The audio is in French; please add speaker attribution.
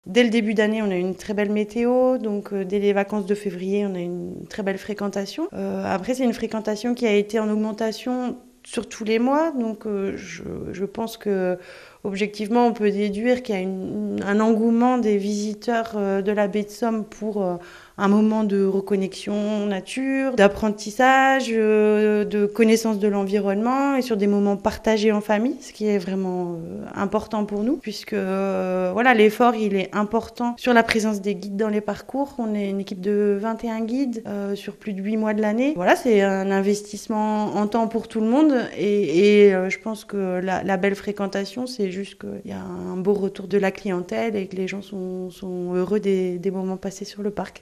Speaker 1: Dès le début d'année, on a eu une très belle météo, donc dès les vacances de février, on a eu une très belle fréquentation. Après, c'est une fréquentation qui a été en augmentation sur tous les mois, donc je pense que objectivement, on peut déduire qu'il y a un engouement des visiteurs de la baie de Somme pour un moment de reconnexion nature, d'apprentissage, de connaissance de l'environnement et sur des moments partagés en famille, ce qui est vraiment important pour nous, puisque voilà, l'effort il est important sur la présence des guides dans les parcours. On est une équipe de 21 guides sur plus de 8 mois de l'année. Voilà, c'est un investissement en temps pour tout le monde et je pense que la belle fréquentation, c'est juste qu'il y a un beau retour de la clientèle et que les gens sont heureux des moments passés sur le parc.